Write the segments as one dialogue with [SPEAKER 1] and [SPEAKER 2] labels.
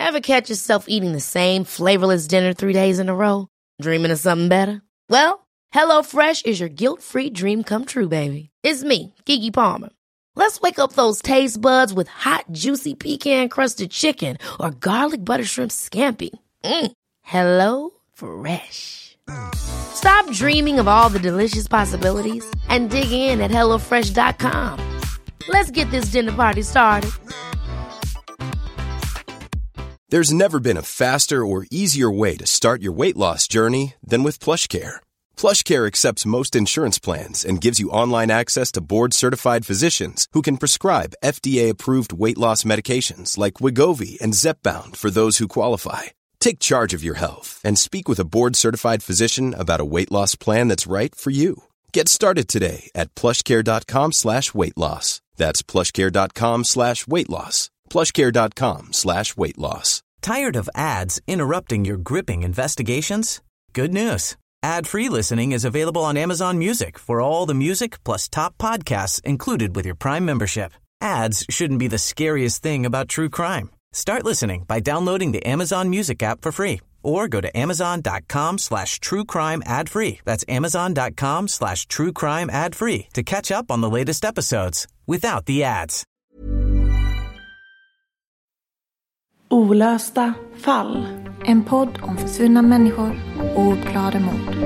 [SPEAKER 1] Ever catch yourself eating the same flavorless dinner 3 days in a row? Dreaming of something better? Well, HelloFresh is your guilt-free dream come true, baby. It's me, Keke Palmer. Let's wake up those taste buds with hot, juicy pecan-crusted chicken or garlic butter shrimp scampi. Hello Fresh. Stop dreaming of all the delicious possibilities and dig in at HelloFresh.com. Let's get this dinner party started.
[SPEAKER 2] There's never been a faster or easier way to start your weight loss journey than with PlushCare. PlushCare accepts most insurance plans and gives you online access to board-certified physicians who can prescribe FDA-approved weight loss medications like Wegovy and Zepbound for those who qualify. Take charge of your health and speak with a board-certified physician about a weight loss plan that's right for you. Get started today at plushcare.com/weightloss. That's plushcare.com/weightloss. plushcare.com/weightloss.
[SPEAKER 3] Tired of ads interrupting your gripping investigations? Good news. Ad-free listening is available on Amazon Music for all the music plus top podcasts included with your Prime membership. Ads shouldn't be the scariest thing about true crime. Start listening by downloading the Amazon Music app for free or go to amazon.com/truecrime ad-free. That's amazon.com/truecrime ad-free to catch up on the latest episodes without the ads.
[SPEAKER 4] Olösta fall.
[SPEAKER 5] En podd om försvunna människor och ouppklarade mord.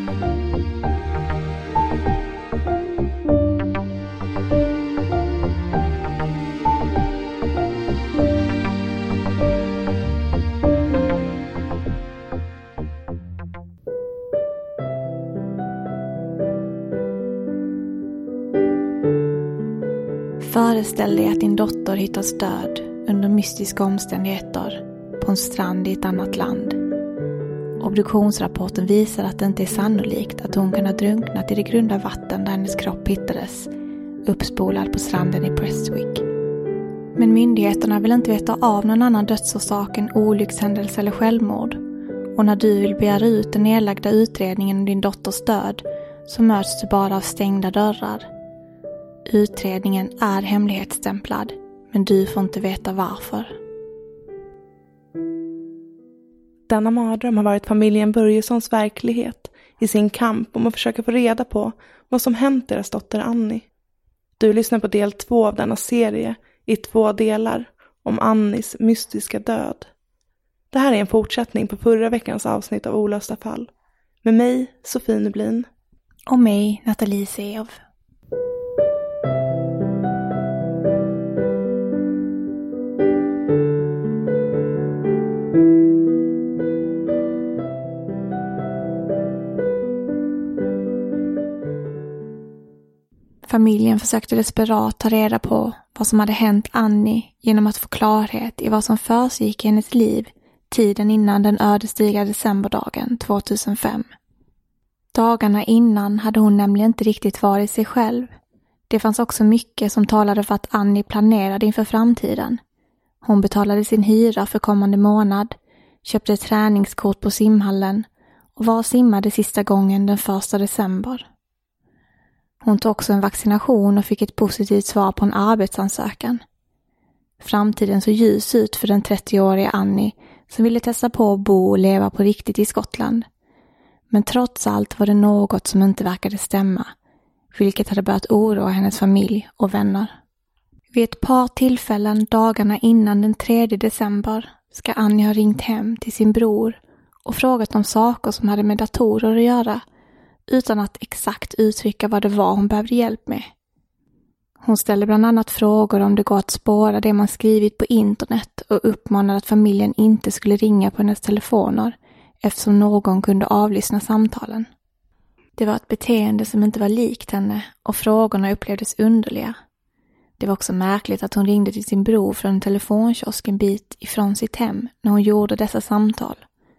[SPEAKER 5] Föreställ dig att din dotter hittas död under mystiska omständigheter på en strand i ett annat land. Obduktionsrapporten visar att det inte är sannolikt att hon kan ha drunknat i det grunda vatten där hennes kropp hittades, uppspolad på stranden i Prestwick. Men myndigheterna vill inte veta av någon annan dödsorsak än olyckshändelse eller självmord. Och när du vill begära ut den nedlagda utredningen om din dotters död så möts du bara av stängda dörrar. Utredningen är hemlighetsstämplad, men du får inte veta varför.
[SPEAKER 4] Denna mardröm har varit familjen Börjessons verklighet i sin kamp om att försöka få reda på vad som hänt deras dotter Annie. Du lyssnar på del 2 av denna serie i 2 delar om Annies mystiska död. Det här är en fortsättning på förra veckans avsnitt av Olösta fall. Med mig, Sofie Nublin.
[SPEAKER 5] Och mig, Nathalie Seov. Familjen försökte desperat ta reda på vad som hade hänt Annie genom att få klarhet i vad som försiggick i hennes liv tiden innan den ödesdigra decemberdagen 2005. Dagarna innan hade hon nämligen inte riktigt varit sig själv. Det fanns också mycket som talade för att Annie planerade inför framtiden. Hon betalade sin hyra för kommande månad, köpte träningskort på simhallen och var simmade sista gången den 1 december. Hon tog också en vaccination och fick ett positivt svar på en arbetsansökan. Framtiden såg ljus ut för den 30-åriga Annie som ville testa på att bo och leva på riktigt i Skottland. Men trots allt var det något som inte verkade stämma, vilket hade börjat oroa hennes familj och vänner. Vid ett par tillfällen dagarna innan den 3 december ska Annie ha ringt hem till sin bror och frågat om saker som hade med datorer att göra, utan att exakt uttrycka vad det var hon behövde hjälp med. Hon ställde bland annat frågor om det går att spåra det man skrivit på internet och uppmanade att familjen inte skulle ringa på hennes telefoner eftersom någon kunde avlyssna samtalen. Det var ett beteende som inte var likt henne och frågorna upplevdes underliga. Det var också märkligt att hon ringde till sin bror från en telefonkiosk en bit ifrån sitt hem när hon gjorde dessa samtal.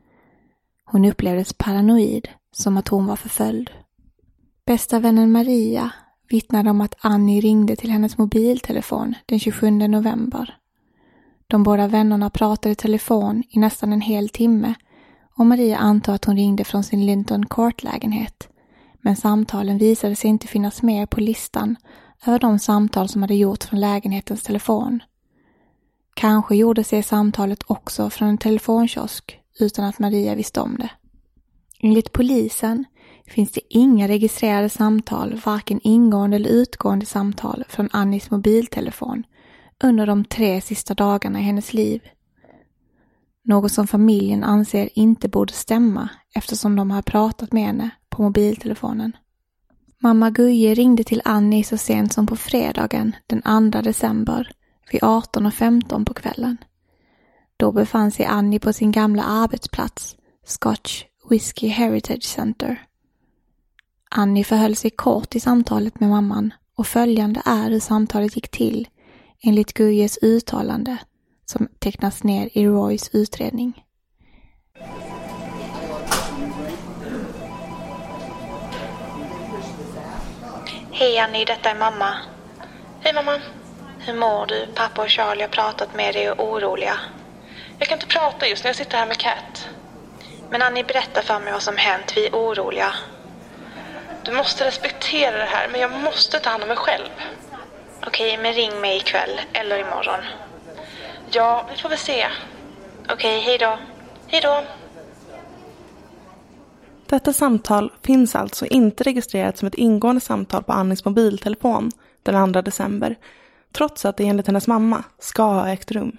[SPEAKER 5] Hon upplevdes paranoid, som att hon var förföljd. Bästa vännen Maria vittnade om att Annie ringde till hennes mobiltelefon den 27 november. De båda vännerna pratade i telefon i nästan en hel timme och Maria antog att hon ringde från sin Linton Court-lägenhet. Men samtalen visade sig inte finnas med på listan över de samtal som hade gjorts från lägenhetens telefon. Kanske gjorde sig samtalet också från en telefonkiosk utan att Maria visste om det. Enligt polisen finns det inga registrerade samtal, varken ingående eller utgående samtal från Annies mobiltelefon under de 3 sista dagarna i hennes liv. Något som familjen anser inte borde stämma eftersom de har pratat med henne på mobiltelefonen. Mamma Guje ringde till Annie så sent som på fredagen den 2 december vid 18:15 på kvällen. Då befann sig Annie på sin gamla arbetsplats, Scotch Whisky Heritage Center. Annie förhöll sig kort i samtalet med mamman och följande är hur samtalet gick till enligt Gujes uttalande som tecknas ner i Roys utredning.
[SPEAKER 6] Hej Annie, detta är mamma. Hej mamma. Hur mår du? Pappa och Charlie har pratat med dig och är oroliga. Jag kan inte prata just när jag sitter här med Kat. Men Annie, berätta för mig vad som hänt. Vi är oroliga. Du måste respektera det här, men jag måste ta hand om mig själv. Okej, men ring mig ikväll eller imorgon. Ja, vi får väl se. Okej, hej då. Hej då.
[SPEAKER 4] Detta samtal finns alltså inte registrerat som ett ingående samtal på Annies mobiltelefon den 2 december, trots att det enligt hennes mamma ska ha ägt rum.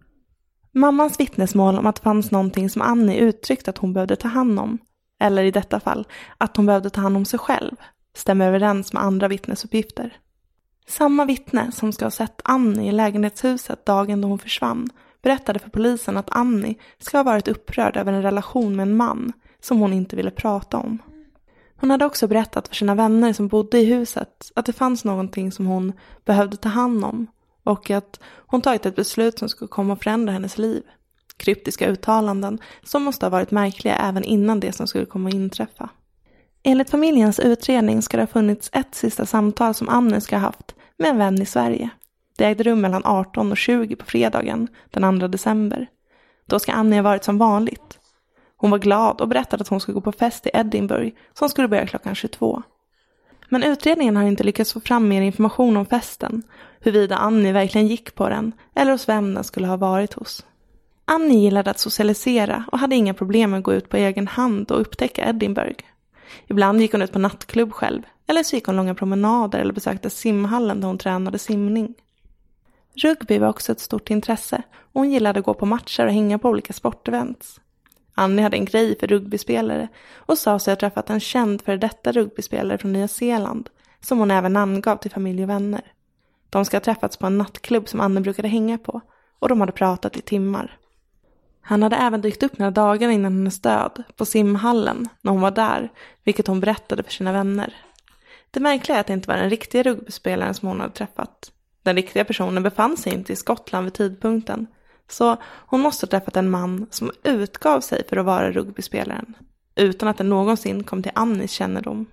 [SPEAKER 4] Mammans vittnesmål om att det fanns någonting som Annie uttryckt att hon behövde ta hand om, eller i detta fall att hon behövde ta hand om sig själv, stämmer överens med andra vittnesuppgifter. Samma vittne som ska ha sett Annie i lägenhetshuset dagen då hon försvann berättade för polisen att Annie ska ha varit upprörd över en relation med en man som hon inte ville prata om. Hon hade också berättat för sina vänner som bodde i huset att det fanns någonting som hon behövde ta hand om och att hon tagit ett beslut som skulle komma att förändra hennes liv. Kryptiska uttalanden som måste ha varit märkliga även innan det som skulle komma att inträffa. Enligt familjens utredning ska det ha funnits ett sista samtal som Annie ska ha haft med en vän i Sverige. Det ägde rum mellan 18 och 20 på fredagen den 2 december. Då ska Annie ha varit som vanligt. Hon var glad och berättade att hon skulle gå på fest i Edinburgh som skulle börja klockan 22. Men utredningen har inte lyckats få fram mer information om festen, huruvida Annie verkligen gick på den eller hos vem den skulle ha varit hos. Annie gillade att socialisera och hade inga problem med att gå ut på egen hand och upptäcka Edinburgh. Ibland gick hon ut på nattklubb själv, eller så gick hon långa promenader eller besökte simhallen där hon tränade simning. Rugby var också ett stort intresse och hon gillade att gå på matcher och hänga på olika sportevents. Annie hade en grej för rugbyspelare och sa sig ha träffat en känd för detta rugbyspelare från Nya Zeeland som hon även namngav till familj och vänner. De ska ha träffats på en nattklubb som Annie brukade hänga på och de hade pratat i timmar. Han hade även dykt upp några dagar innan hennes död på simhallen när hon var där, vilket hon berättade för sina vänner. Det märkliga är att det inte var den riktiga rugbyspelaren som hon hade träffat. Den riktiga personen befann sig inte i Skottland vid tidpunkten. Så hon måste ha träffat en man som utgav sig för att vara rugbyspelaren, utan att den någonsin kom till Annies kännedom.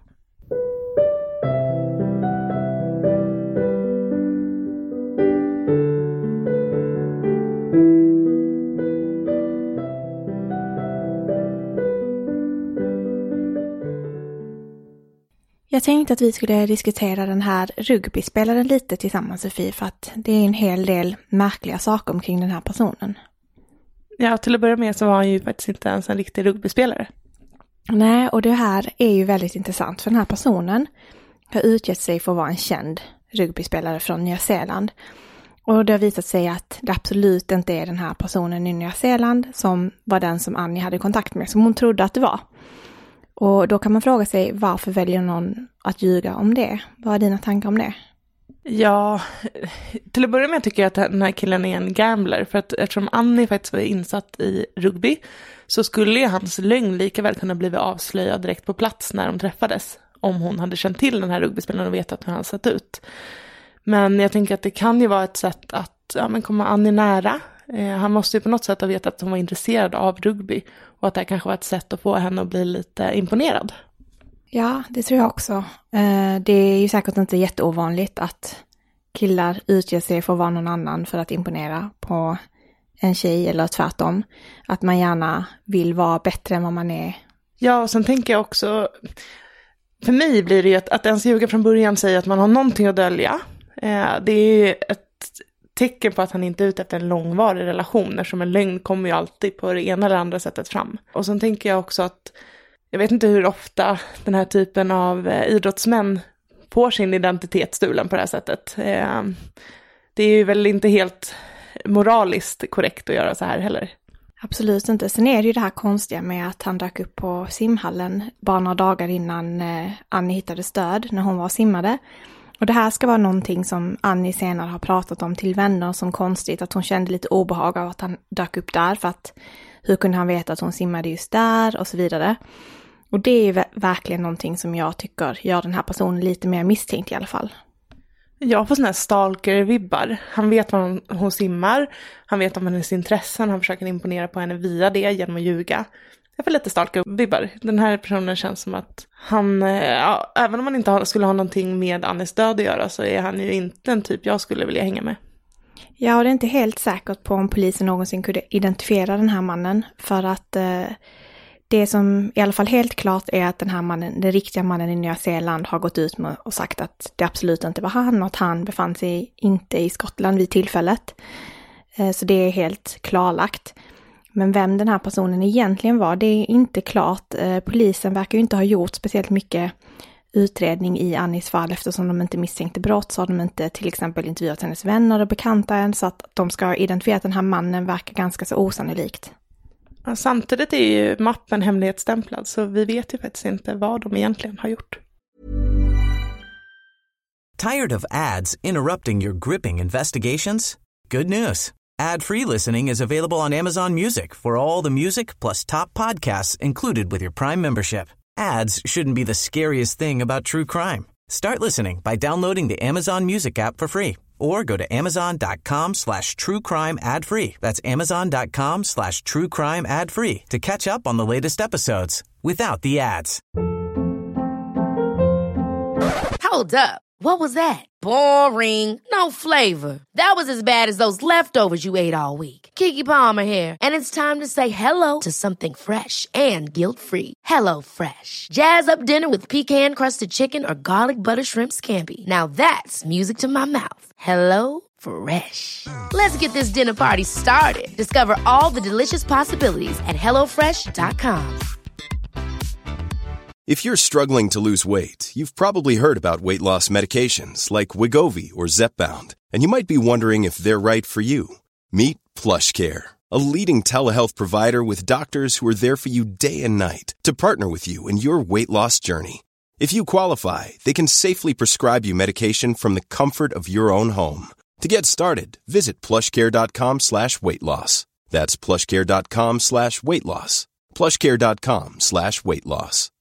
[SPEAKER 5] Jag tänkte att vi skulle diskutera den här rugbyspelaren lite tillsammans, Sofie, för att det är en hel del märkliga saker omkring den här personen.
[SPEAKER 4] Ja, till att börja med så var han ju faktiskt inte ens en riktig rugbyspelare.
[SPEAKER 5] Nej, och det här är ju väldigt intressant för den här personen har utgett sig för att vara en känd rugbyspelare från Nya Zeeland. Och det har visat sig att det absolut inte är den här personen i Nya Zeeland som var den som Annie hade kontakt med, som hon trodde att det var. Och då kan man fråga sig, varför väljer någon att ljuga om det? Vad är dina tankar om det?
[SPEAKER 4] Ja, till att börja med tycker jag att den här killen är en gambler. För att eftersom Annie faktiskt var insatt i rugby så skulle ju hans lögn lika väl kunna bli avslöjad direkt på plats när de träffades. Om hon hade känt till den här rugbyspelaren och vetat hur han sett ut. Men jag tänker att det kan ju vara ett sätt att komma Annie nära. Han måste ju på något sätt ha vetat att hon var intresserad av rugby. Och att det kanske var ett sätt att få henne att bli lite imponerad.
[SPEAKER 5] Ja, det tror jag också. Det är ju säkert inte jätteovanligt att killar utger sig för att vara någon annan för att imponera på en tjej eller tvärtom. Att man gärna vill vara bättre än vad man är.
[SPEAKER 4] Ja, och sen tänker jag också, för mig blir det ju att ens ljuga från början säger att man har någonting att dölja. Det är ett tecken på att han inte är ute efter en långvarig relation, som en lögn kommer ju alltid på det ena eller andra sättet fram. Och så tänker jag också att jag vet inte hur ofta den här typen av idrottsmän får sin identitet stulen på det här sättet. Det är ju väl inte helt moraliskt korrekt att göra så här heller.
[SPEAKER 5] Absolut inte. Sen är det ju det här konstiga med att han dök upp på simhallen bara några dagar innan Annie hittade stöd när hon var simmade. Och det här ska vara någonting som Annie senare har pratat om till vänner som konstigt, att hon kände lite obehag av att han dök upp där, för att hur kunde han veta att hon simmade just där och så vidare. Och det är verkligen någonting som jag tycker gör den här personen lite mer misstänkt i alla fall.
[SPEAKER 4] Jag får såna här stalker-vibbar. Han vet vad hon simmar, han vet om hennes intressen, han försöker imponera på henne via det genom att ljuga. Jag får lite stalker-vibbar. Den här personen känns som att han, även om han inte skulle ha någonting med Annies död att göra, så är han ju inte en typ jag skulle vilja hänga med.
[SPEAKER 5] Ja, och det är inte helt säkert på om polisen någonsin kunde identifiera den här mannen, för att det som i alla fall helt klart är att den här mannen, den riktiga mannen i Nya Zeeland, har gått ut med och sagt att det absolut inte var han och att han befann sig inte i Skottland vid tillfället. Så det är helt klarlagt. Men vem den här personen egentligen var, det är inte klart. Polisen verkar ju inte ha gjort speciellt mycket utredning i Annies fall, eftersom de inte misstänkte brott, så har de inte till exempel intervjuat hennes vänner och bekanta än, så att de ska identifiera att den här mannen verkar ganska så osannolikt.
[SPEAKER 4] Ja, samtidigt är ju mappen hemlighetsstämplad, så vi vet ju faktiskt inte vad de egentligen har gjort.
[SPEAKER 3] Tired of ads interrupting your gripping investigations? Good news. Ad-free listening is available on Amazon Music for all the music plus top podcasts included with your Prime membership. Ads shouldn't be the scariest thing about true crime. Start listening by downloading the Amazon Music app for free or go to amazon.com/truecrime ad-free. That's amazon.com/truecrime ad-free to catch up on the latest episodes without the ads.
[SPEAKER 1] Hold up. What was that? Boring. No flavor. That was as bad as those leftovers you ate all week. Keke Palmer here, and it's time to say hello to something fresh and guilt-free. Hello Fresh. Jazz up dinner with pecan-crusted chicken or garlic butter shrimp scampi. Now that's music to my mouth. Hello Fresh. Let's get this dinner party started. Discover all the delicious possibilities at hellofresh.com.
[SPEAKER 2] If you're struggling to lose weight, you've probably heard about weight loss medications like Wegovy or Zepbound, and you might be wondering if they're right for you. Meet PlushCare, a leading telehealth provider with doctors who are there for you day and night to partner with you in your weight loss journey. If you qualify, they can safely prescribe you medication from the comfort of your own home. To get started, visit plushcare.com/weightloss. That's plushcare.com/weightloss. plushcare.com/weightloss.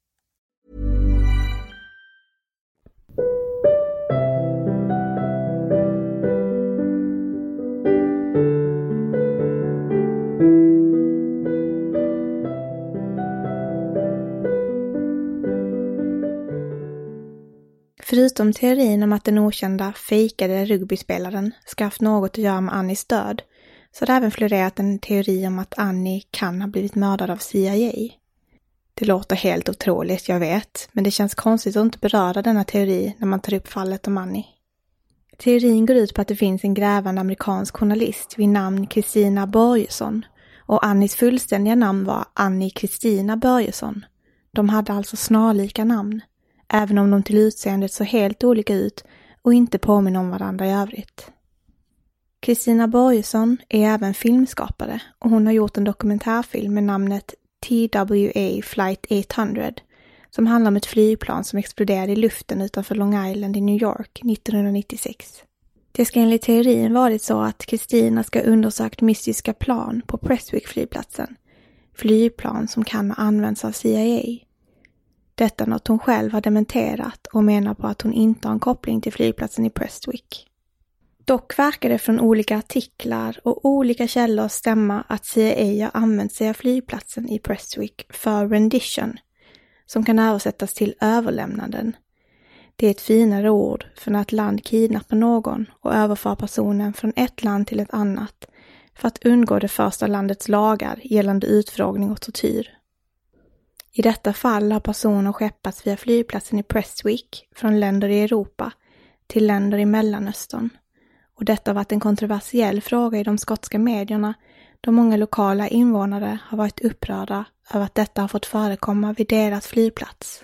[SPEAKER 5] Förutom teorin om att den okända fejkade rugbyspelaren ska haft något att göra med Annies död, så har det även florerat en teori om att Annie kan ha blivit mördad av CIA. Det låter helt otroligt, jag vet, men det känns konstigt att inte beröra denna teori när man tar upp fallet om Annie. Teorin går ut på att det finns en grävande amerikansk journalist vid namn Christina Börjesson, och Annies fullständiga namn var Annie Kristina Börjesson. De hade alltså snarlika namn, även om de till utseendet så helt olika ut och inte påminner om varandra i övrigt. Christina Börjesson är även filmskapare, och hon har gjort en dokumentärfilm med namnet TWA Flight 800 som handlar om ett flygplan som exploderade i luften utanför Long Island i New York 1996. Det ska enligt teorin varit så att Christina ska undersökt mystiska plan på Prestwick-flygplatsen, flygplan som kan ha använts av CIA. Detta är något hon själv har dementerat och menar på att hon inte har en koppling till flygplatsen i Prestwick. Dock verkar det från olika artiklar och olika källor stämma att CIA har använt sig av flygplatsen i Prestwick för rendition, som kan översättas till överlämnanden. Det är ett finare ord för när ett land kidnappar någon och överför personen från ett land till ett annat för att undgå det första landets lagar gällande utfrågning och tortyr. I detta fall har personer skeppats via flygplatsen i Prestwick från länder i Europa till länder i Mellanöstern, Och detta har varit en kontroversiell fråga i de skotska medierna, då många lokala invånare har varit upprörda över att detta har fått förekomma vid deras flygplats.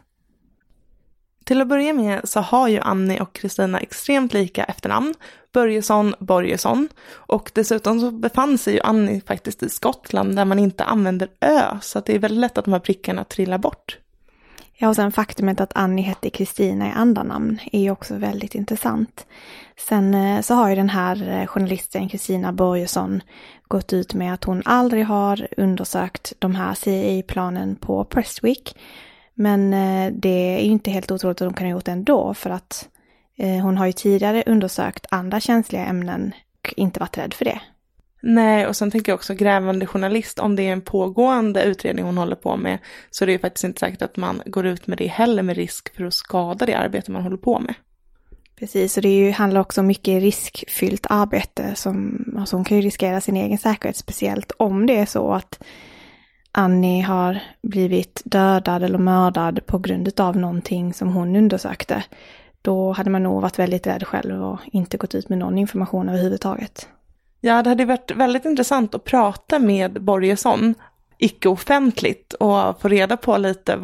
[SPEAKER 4] Till att börja med så har ju Annie och Kristina extremt lika efternamn, Börjesson, och dessutom så befann sig ju Annie faktiskt i Skottland där man inte använder ö, så att det är väldigt lätt att de här prickarna trillar bort.
[SPEAKER 5] Ja, och sen faktumet att Annie hette Kristina i andra namn är ju också väldigt intressant. Sen så har ju den här journalisten Kristina Börjesson gått ut med att hon aldrig har undersökt de här CIA-planen på Prestwick. Men det är ju inte helt otroligt att de kan ha gjort det ändå, för att hon har ju tidigare undersökt andra känsliga ämnen och inte varit rädd för det.
[SPEAKER 4] Nej, och sen tänker jag också grävande journalist, om det är en pågående utredning hon håller på med, så är det ju faktiskt inte säkert att man går ut med det heller med risk för att skada det arbete man håller på med.
[SPEAKER 5] Precis, och det handlar också om mycket riskfyllt arbete som kan ju riskera sin egen säkerhet, speciellt om det är så att Annie har blivit dödad eller mördad på grund av någonting som hon undersökte. Då hade man nog varit väldigt rädd själv och inte gått ut med någon information överhuvudtaget.
[SPEAKER 4] Ja, det hade varit väldigt intressant att prata med Börjesson, icke-offentligt, och få reda på lite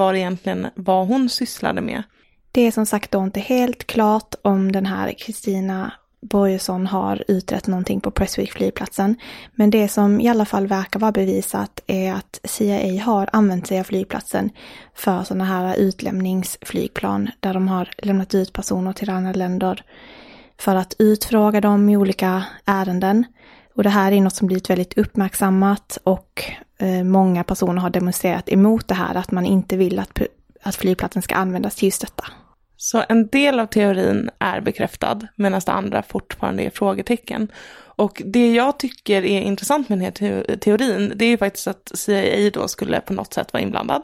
[SPEAKER 4] vad hon sysslade med.
[SPEAKER 5] Det är som sagt då inte helt klart om den här Kristina Börjesson har utrett någonting på Prestwick flygplatsen. Men det som i alla fall verkar vara bevisat är att CIA har använt sig av flygplatsen för sådana här utlämningsflygplan där de har lämnat ut personer till andra länder för att utfråga dem i olika ärenden. Och det här är något som blivit väldigt uppmärksammat, och många personer har demonstrerat emot det här, att man inte vill att flygplatsen ska användas till just detta.
[SPEAKER 4] Så en del av teorin är bekräftad, medan det andra fortfarande är frågetecken. Och det jag tycker är intressant med den här teorin, det är ju faktiskt att CIA då skulle på något sätt vara inblandad.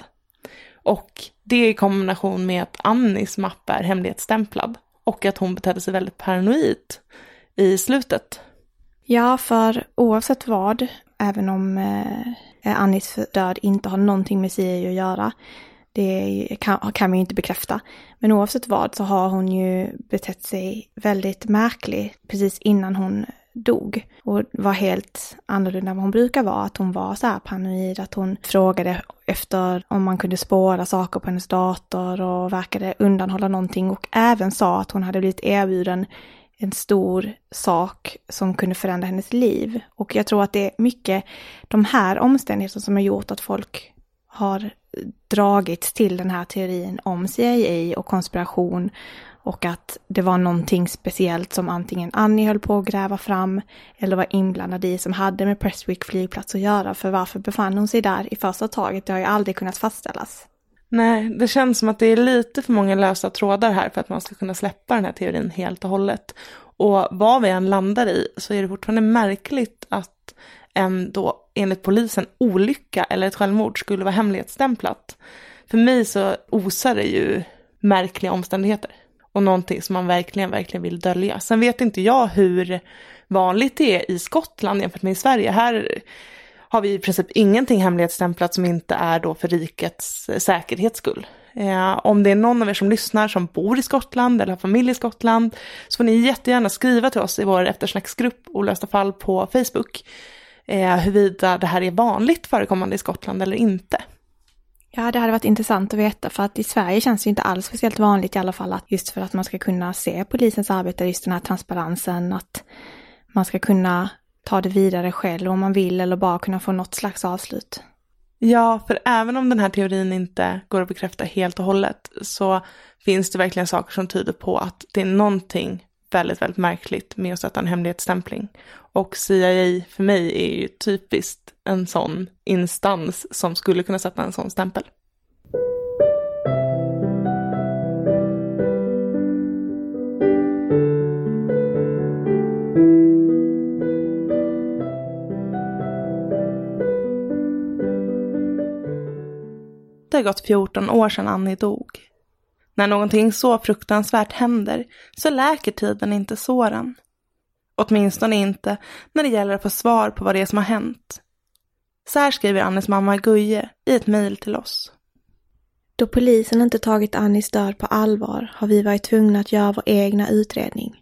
[SPEAKER 4] Och det i kombination med att Annies mapp är hemlighetsstämplad och att hon betedde sig väldigt paranoid i slutet.
[SPEAKER 5] Ja, för oavsett vad, även om Annies död inte har någonting med CIA att göra, det kan vi ju inte bekräfta. Men oavsett vad så har hon ju betett sig väldigt märkligt precis innan hon dog. Och var helt annorlunda än vad hon brukar vara. Att hon var så här paranoid, att hon frågade efter om man kunde spåra saker på hennes dator och verkade undanhålla någonting. Och även sa att hon hade blivit erbjuden en stor sak som kunde förändra hennes liv. Och jag tror att det är mycket de här omständigheterna som har gjort att folk har dragits till den här teorin om CIA och konspiration, och att det var någonting speciellt som antingen Annie höll på att gräva fram eller var inblandad i som hade med Prestwick flygplats att göra. För varför befann hon sig där i första taget? Det har ju aldrig kunnat fastställas.
[SPEAKER 4] Nej, det känns som att det är lite för många lösa trådar här för att man ska kunna släppa den här teorin helt och hållet. Och vad vi än landar i så är det fortfarande märkligt att en då enligt polisen olycka eller ett självmord skulle vara hemlighetsstämplat. För mig så osar det ju märkliga omständigheter och någonting som man verkligen vill dölja. Sen vet inte jag hur vanligt det är i Skottland jämfört med i Sverige. Här har vi i princip ingenting hemlighetsstämplat som inte är då för rikets säkerhets skull. Om det är någon av er som lyssnar som bor i Skottland eller har familj i Skottland, så får ni jättegärna skriva till oss i vår eftersnacksgrupp Olösta fall på Facebook huruvida det här är vanligt förekommande i Skottland eller inte.
[SPEAKER 5] Ja, det hade varit intressant att veta, för att i Sverige känns det inte alls speciellt vanligt i alla fall, att just för att man ska kunna se polisens arbete, just den här transparensen, att man ska kunna ta det vidare själv om man vill eller bara kunna få något slags avslut.
[SPEAKER 4] Ja, för även om den här teorin inte går att bekräfta helt och hållet så finns det verkligen saker som tyder på att det är någonting väldigt märkligt med att sätta en hemlighetsstämpling. Och CIA för mig är ju typiskt en sån instans som skulle kunna sätta en sån stämpel. Det har gått 14 år sedan Annie dog. När någonting så fruktansvärt händer så läker tiden inte såren. Åtminstone inte när det gäller att få svar på vad det är som har hänt. Så här skriver Annies mamma Guje i ett mejl till oss.
[SPEAKER 5] Då polisen inte tagit Annies död på allvar har vi varit tvungna att göra vår egna utredning.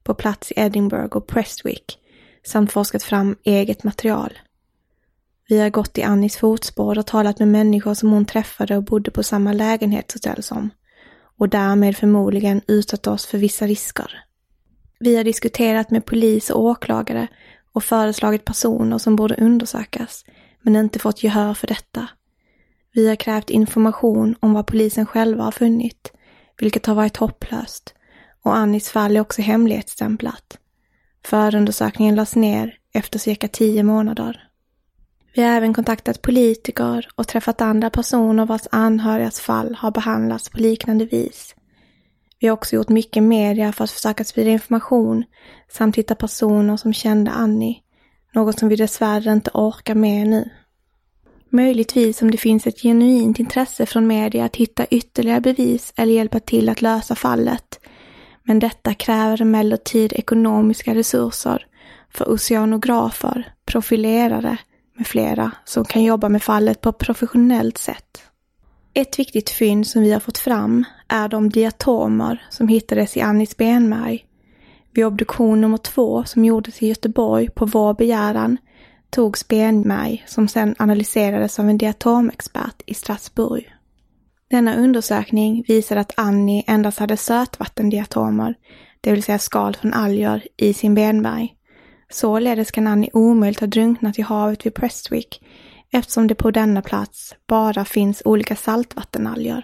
[SPEAKER 5] på plats i Edinburgh och Prestwick samt forskat fram eget material. Vi har gått i Annies fotspår och talat med människor som hon träffade och bodde på samma lägenhetshotell som, och därmed förmodligen utsatt oss för vissa risker. Vi har diskuterat med polis och åklagare och föreslagit personer som borde undersökas, men inte fått gehör för detta. Vi har krävt information om vad polisen själva har funnit, vilket har varit hopplöst, och Annies fall är också hemlighetsstämplat. Förundersökningen lades ner efter cirka 10 månader. Vi har även kontaktat politiker och träffat andra personer vars anhörigas fall har behandlats på liknande vis. Vi har också gjort mycket media för att försöka sprida information samt hitta personer som kände Annie, något som vi dessvärre inte orkar med nu. Möjligtvis om det finns ett genuint intresse från media att hitta ytterligare bevis eller hjälpa till att lösa fallet. Men detta kräver emellertid ekonomiska resurser för oceanografer, profilerare med flera som kan jobba med fallet på ett professionellt sätt. Ett viktigt fynd som vi har fått fram är de diatomer som hittades i Annies benmärg. Vid obduktion nummer 2 som gjordes i Göteborg på vår begäran togs benmärg som sedan analyserades av en diatomexpert i Strasbourg. Denna undersökning visade att Annie endast hade sötvattendiatomer, det vill säga skal från alger, i sin benmärg. Således kan Annie omöjligt ha drunknat i havet vid Prestwick eftersom det på denna plats bara finns olika saltvattenalger.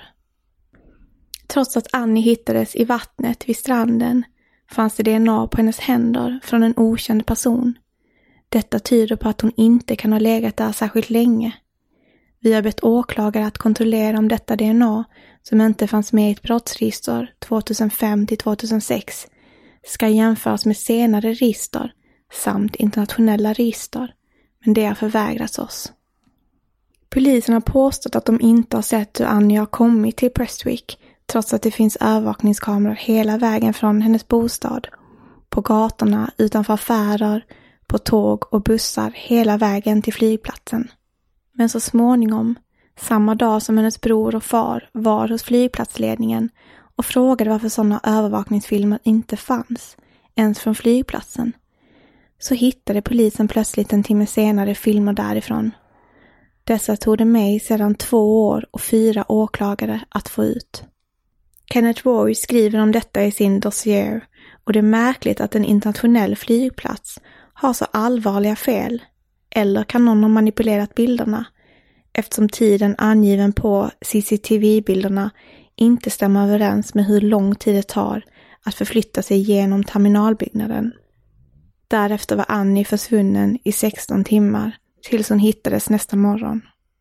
[SPEAKER 5] Trots att Annie hittades i vattnet vid stranden fanns det DNA på hennes händer från en okänd person. Detta tyder på att hon inte kan ha legat där särskilt länge. Vi har bett åklagare att kontrollera om detta DNA, som inte fanns med i ett brottsregister 2005-2006, ska jämföras med senare register samt internationella register, men det har förvägrats oss. Polisen har påstått att de inte har sett hur Annie har kommit till Prestwick, trots att det finns övervakningskameror hela vägen från hennes bostad, på gatorna, utanför affärer, på tåg och bussar hela vägen till flygplatsen. Men så småningom, samma dag som hennes bror och far var hos flygplatsledningen och frågade varför sådana övervakningsfilmer inte fanns, ens från flygplatsen, så hittade polisen plötsligt en timme senare filmer därifrån. Dessa tog det med sedan 2 år och 4 åklagare att få ut. Kenneth Roy skriver om detta i sin dossier, och det är märkligt att en internationell flygplats har så allvarliga fel, eller kan någon ha manipulerat bilderna, eftersom tiden angiven på CCTV-bilderna inte stämmer överens med hur lång tid det tar att förflytta sig genom terminalbyggnaden. Därefter var Annie försvunnen i 16 timmar tills hon hittades nästa morgon.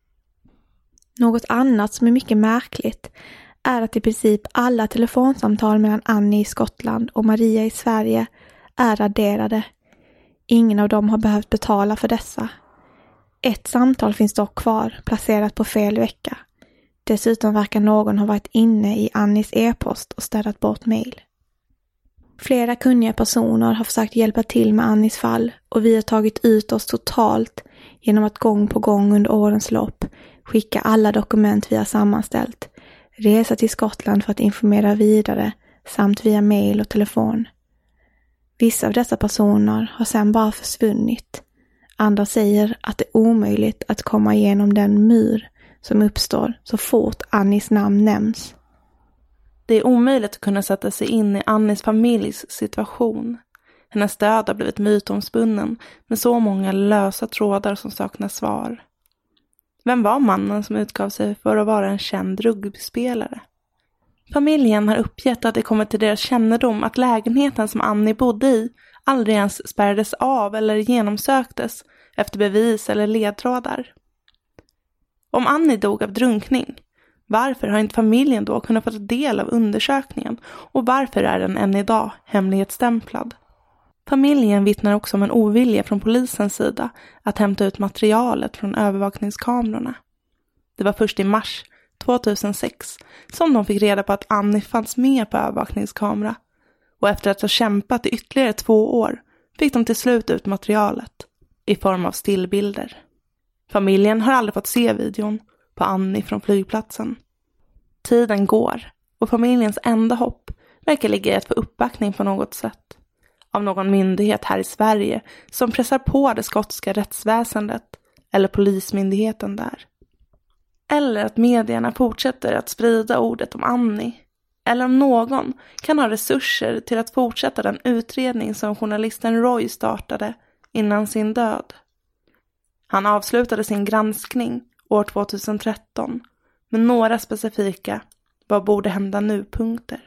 [SPEAKER 5] Något annat som är mycket märkligt är att i princip alla telefonsamtal mellan Annie i Skottland och Maria i Sverige är raderade. Ingen av dem har behövt betala för dessa. Ett samtal finns dock kvar, placerat på fel vecka. Dessutom verkar någon ha varit inne i Annies e-post och städat bort mejl. Flera kunniga personer har försökt hjälpa till med Annies fall, och vi har tagit ut oss totalt genom att gång på gång under årens lopp skicka alla dokument vi har sammanställt, resa till Skottland för att informera vidare samt via mejl och telefon. Vissa av dessa personer har sedan bara försvunnit. Andra säger att det är omöjligt att komma igenom den mur som uppstår så fort Annies namn nämns.
[SPEAKER 4] Det är omöjligt att kunna sätta sig in i Annies familjs situation. Hennes död har blivit mytomspunnen med så många lösa trådar som saknar svar. Vem var mannen som utgav sig för att vara en känd rugbyspelare? Familjen har uppgett att det kommit till deras kännedom att lägenheten som Annie bodde i aldrig ens spärrades av eller genomsöktes efter bevis eller ledtrådar. Om Annie dog av drunkning, varför har inte familjen då kunnat få ta del av undersökningen, och varför är den än idag hemlighetsstämplad? Familjen vittnar också om en ovilja från polisens sida att hämta ut materialet från övervakningskamerorna. Det var först i mars 2006 som de fick reda på att Annie fanns med på övervakningskamera, och efter att ha kämpat i ytterligare 2 år fick de till slut ut materialet i form av stillbilder. Familjen har aldrig fått se videon på Annie från flygplatsen. Tiden går och familjens enda hopp verkar ligga i att få uppbackning på något sätt. av någon myndighet här i Sverige som pressar på det skotska rättsväsendet eller polismyndigheten där. Eller att medierna fortsätter att sprida ordet om Annie. Eller om någon kan ha resurser till att fortsätta den utredning som journalisten Roy startade innan sin död. Han avslutade sin granskning år 2013 med några specifika vad borde hända nu-punkter.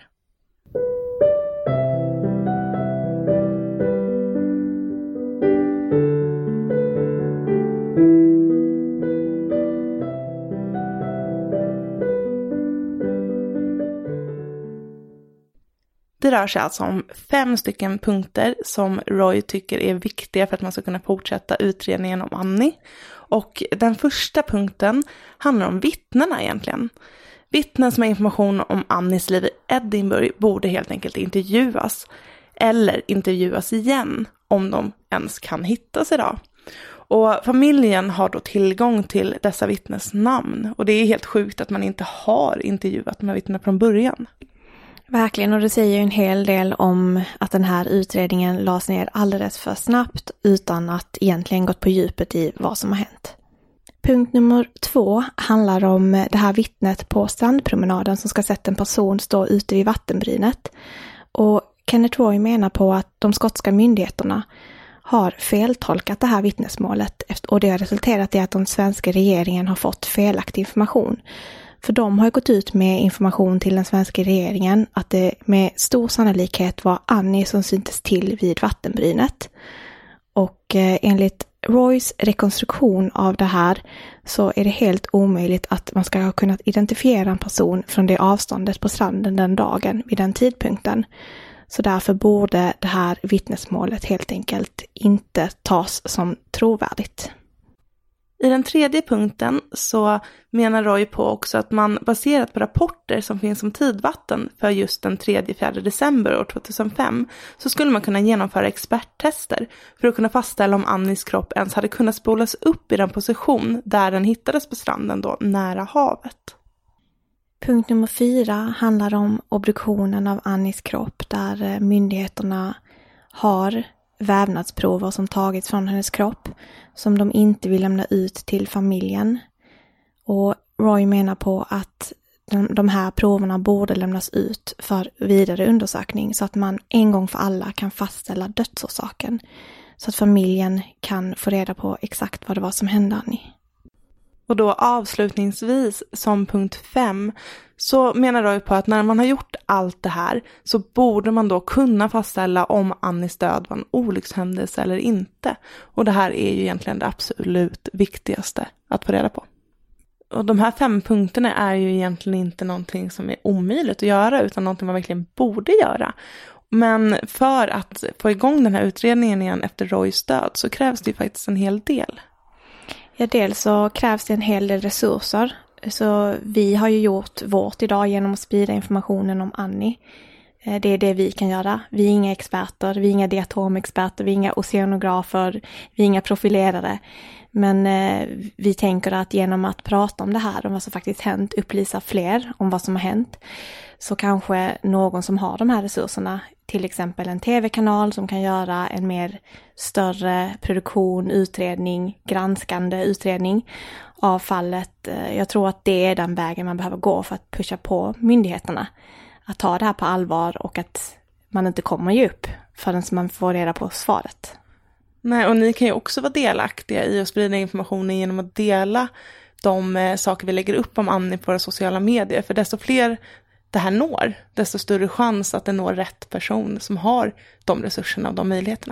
[SPEAKER 4] Det rör sig alltså om 5 stycken punkter som Roy tycker är viktiga för att man ska kunna fortsätta utredningen om Annie. Och den första punkten handlar om vittnena egentligen. Vittnen som har information om Annies liv i Edinburgh borde helt enkelt intervjuas. Eller intervjuas igen om de ens kan hittas idag. Och familjen har då tillgång till dessa vittnes namn. Och det är helt sjukt att man inte har intervjuat de här vittnena från början.
[SPEAKER 5] Verkligen, och det säger ju en hel del om att den här utredningen lades ner alldeles för snabbt utan att egentligen gått på djupet i vad som har hänt. Punkt nummer 2 handlar om det här vittnet på strandpromenaden som ska sett en person stå ute vid vattenbrynet. Och Kenneth Roy menar på att de skotska myndigheterna har feltolkat det här vittnesmålet och det har resulterat i att den svenska regeringen har fått felaktig information. För de har gått ut med information till den svenska regeringen att det med stor sannolikhet var Annie som syntes till vid vattenbrynet. Och enligt Roys rekonstruktion av det här så är det helt omöjligt att man ska ha kunnat identifiera en person från det avståndet på stranden den dagen vid den tidpunkten. Så därför borde det här vittnesmålet helt enkelt inte tas som trovärdigt.
[SPEAKER 4] I den tredje punkten så menar Roy på också att man baserat på rapporter som finns om tidvatten för just den 3-4 december år 2005 så skulle man kunna genomföra experttester för att kunna fastställa om Annies kropp ens hade kunnat spolas upp i den position där den hittades på stranden då nära havet.
[SPEAKER 5] Punkt nummer 4 handlar om obduktionen av Annies kropp där myndigheterna har vävnadsprover som tagits från hennes kropp som de inte vill lämna ut till familjen. Och Roy menar på att de här proverna borde lämnas ut för vidare undersökning så att man en gång för alla kan fastställa dödsorsaken. Så att familjen kan få reda på exakt vad det var som hände Annie.
[SPEAKER 4] Och då avslutningsvis som punkt 5 så menar Roy på att när man har gjort allt det här så borde man då kunna fastställa om Annies död var en olyckshändelse eller inte. Och det här är ju egentligen det absolut viktigaste att få reda på. Och de här 5 punkterna är ju egentligen inte någonting som är omöjligt att göra utan någonting man verkligen borde göra. Men för att få igång den här utredningen igen efter Roys död så krävs det ju faktiskt en hel del.
[SPEAKER 5] Ja, dels så krävs det en hel del resurser. Så vi har ju gjort vårt idag genom att sprida informationen om Annie. Det är det vi kan göra. Vi är inga experter, vi är inga diatomexperter, vi är inga oceanografer, vi är inga profilerare. Men vi tänker att genom att prata om det här, om vad som faktiskt hänt, upplysa fler om vad som har hänt. Så kanske någon som har de här resurserna, till exempel en tv-kanal som kan göra en mer större produktion, utredning, granskande utredning av fallet. Jag tror att det är den vägen man behöver gå för att pusha på myndigheterna. Att ta det här på allvar och att man inte kommer ge upp förrän man får reda på svaret.
[SPEAKER 4] Nej, och ni kan ju också vara delaktiga i att sprida informationen genom att dela de saker vi lägger upp om Annie på våra sociala medier. För desto fler det här når, desto större chans att det når rätt person som har de resurserna och de möjligheterna.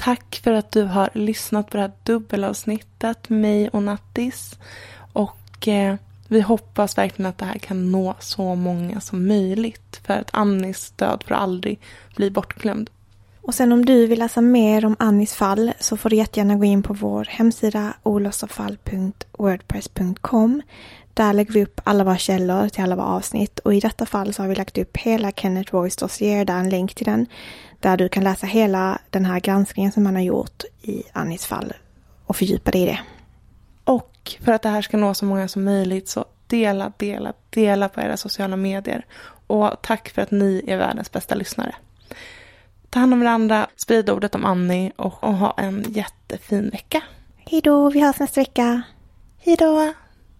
[SPEAKER 4] Tack för att du har lyssnat på det här dubbelavsnittet med mig och Nattis. Och vi hoppas verkligen att det här kan nå så många som möjligt. För att Annis död får aldrig bli bortglömd.
[SPEAKER 5] Och sen om du vill läsa mer om Annis fall så får du jättegärna gå in på vår hemsida olossafall.wordpress.com. Där lägger vi upp alla våra källor till alla våra avsnitt. Och i detta fall så har vi lagt upp hela Kenneth Roys dossier, där en länk till den. Där du kan läsa hela den här granskningen som man har gjort i Annis fall och fördjupa dig i det.
[SPEAKER 4] Och för att det här ska nå så många som möjligt så dela på era sociala medier. Och tack för att ni är världens bästa lyssnare. Ta hand om varandra, sprid ordet om Annie och ha en jättefin vecka.
[SPEAKER 5] Hej då, vi hörs nästa vecka.
[SPEAKER 4] Hej då!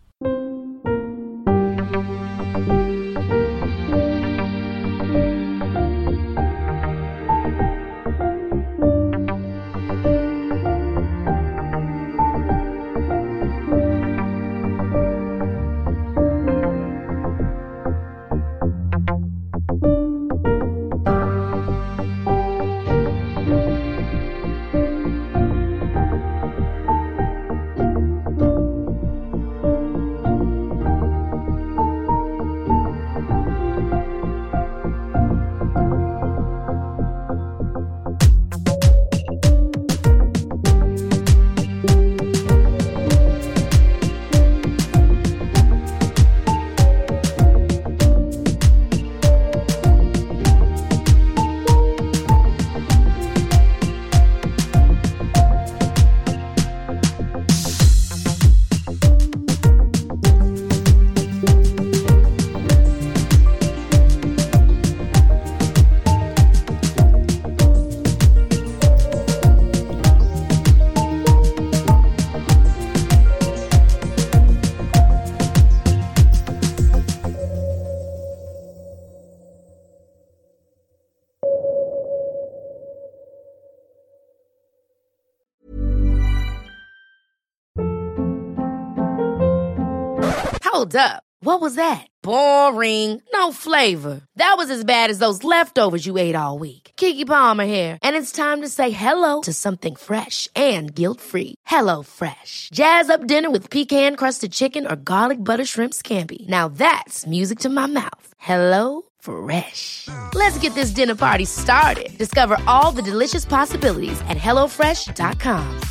[SPEAKER 1] Hold up. What was that? Boring. No flavor. That was as bad as those leftovers you ate all week. Keke Palmer here, and it's time to say hello to something fresh and guilt-free. Hello Fresh. Jazz up dinner with pecan-crusted chicken or garlic butter shrimp scampi. Now that's music to my mouth. Hello Fresh. Let's get this dinner party started. Discover all the delicious possibilities at hellofresh.com.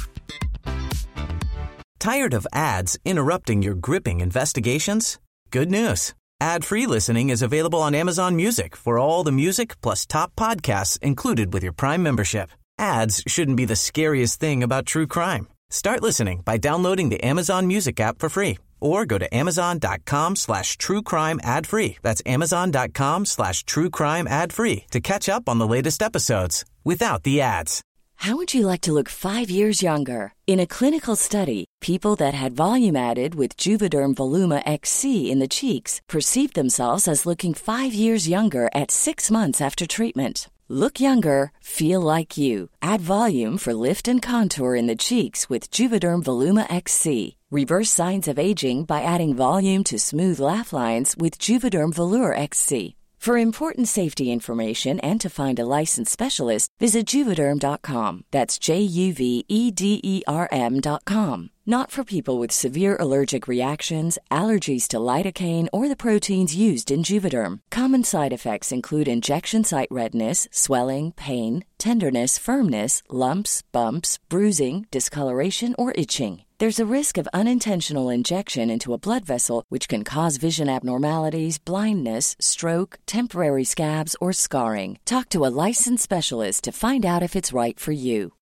[SPEAKER 3] Tired of ads interrupting your gripping investigations? Good news. Ad-free listening is available on Amazon Music for all the music plus top podcasts included with your Prime membership. Ads shouldn't be the scariest thing about true crime. Start listening by downloading the Amazon Music app for free or go to amazon.com/truecrime ad-free. That's amazon.com/truecrime ad-free to catch up on the latest episodes without the ads.
[SPEAKER 7] How would you like to look 5 years younger? In a clinical study, people that had volume added with Juvederm Voluma XC in the cheeks perceived themselves as looking 5 years younger at 6 months after treatment. Look younger, feel like you. Add volume for lift and contour in the cheeks with Juvederm Voluma XC. Reverse signs of aging by adding volume to smooth laugh lines with Juvederm Volure XC. For important safety information and to find a licensed specialist, visit Juvederm.com. That's JUVEDERM.com. Not for people with severe allergic reactions, allergies to lidocaine, or the proteins used in Juvederm. Common side effects include injection site redness, swelling, pain, tenderness, firmness, lumps, bumps, bruising, discoloration, or itching. There's a risk of unintentional injection into a blood vessel, which can cause vision abnormalities, blindness, stroke, temporary scabs, or scarring. Talk to a licensed specialist to find out if it's right for you.